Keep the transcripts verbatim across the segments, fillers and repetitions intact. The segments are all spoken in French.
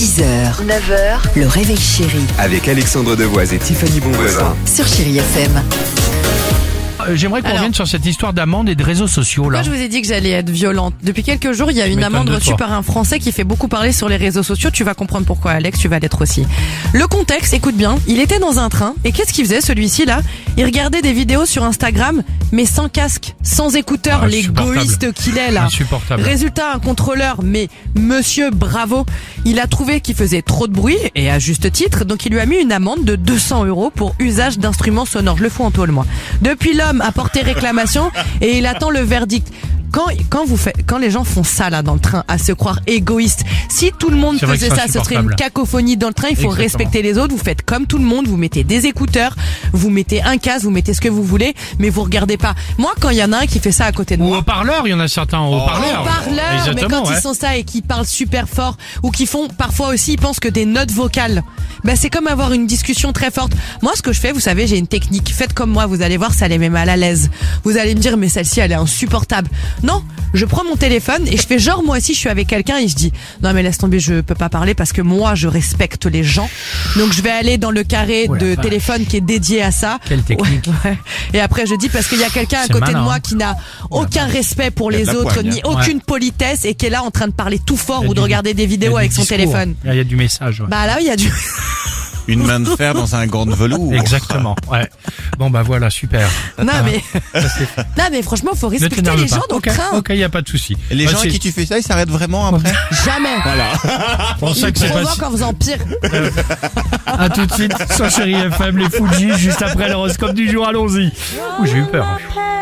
six heures, neuf heures, le réveil chéri Avec Alexandre Devoise et Tiffany Bonvoisin. sur Chéri F M. Euh, J'aimerais qu'on Alors. revienne sur cette histoire d'amende et de réseaux sociaux là. Moi, je vous ai dit que j'allais être violente. Depuis quelques jours, il y a une m'étonnes amende de reçue toi. par un Français qui fait beaucoup parler sur les réseaux sociaux. Tu vas comprendre pourquoi, Alex, tu vas l'être aussi. Le contexte, écoute bien, il était dans un train et qu'est-ce qu'il faisait celui-ci là? Il regardait des vidéos sur Instagram, mais sans casque, sans écouteurs, Ah, insupportable. l'égoïste qu'il est là. Insupportable. Résultat, un contrôleur, mais monsieur bravo, il a trouvé qu'il faisait trop de bruit, et à juste titre, donc il lui a mis une amende de deux cents euros pour usage d'instruments sonores. Je le fous en tôle, moi. Depuis, l'homme a porté réclamation et il attend le verdict. Quand, quand vous faites, quand les gens font ça là dans le train, à se croire égoïste, si tout le monde C'est vrai faisait que c'est ça, ce serait une insupportable. cacophonie dans le train. Il faut Exactement. respecter les autres. Vous faites comme tout le monde. Vous mettez des écouteurs, vous mettez un casque, vous mettez ce que vous voulez, mais vous regardez pas. Moi, quand il y en a un qui fait ça à côté de Ou moi. haut-parleur, il y en a certains en haut-parleur. Haut-parleur, mais Exactement, quand ouais. ils sont ça et qu'ils parlent super fort ou qu'ils font parfois aussi, ils pensent que des notes vocales, bah c'est comme avoir une discussion très forte. Moi, ce que je fais, vous savez, j'ai une technique. Faites comme moi, vous allez voir, ça les met mal à l'aise. Vous allez me dire, mais celle-ci, elle est insupportable. Non, je prends mon téléphone et je fais genre moi aussi, je suis avec quelqu'un et je dis, non mais laisse tomber, je peux pas parler parce que moi, je respecte les gens. Donc je vais aller dans le carré Oh la de vache. téléphone qui est dédié à ça. Quelle technique. Ouais, ouais. Et après, je dis parce qu'il y a quelqu'un à C'est côté malin, de moi hein. qui n'a aucun respect pour Il y a les de la autres, poigne, ni hein. aucune politesse et qui est là en train de parler tout fort Il y a ou de du- regarder des Il y a vidéos du avec son discours. téléphone. Il y a du message, ouais. Bah là, il y a du... Une main de fer dans un gant de velours. Exactement, ouais. Bon bah voilà, super. Non mais, non mais franchement, faut Ne respecter t'énerve les pas. gens dans Ok, le train. ok, y a pas de souci. Et les Bah, gens à c'est- qui tu fais ça, ils s'arrêtent vraiment après. Jamais. On sait Ils que c'est pas provoquent en faisant pire. À tout de suite sur Chéri F M, les Fujis, juste après l'horoscope du jour, allons-y. Ouh, j'ai eu peur.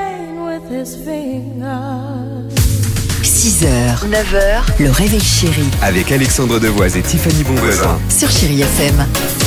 six heures, neuf heures, le réveil chéri Avec Alexandre Devoise et Tiffany Bonvoisin. sur Chéri F M.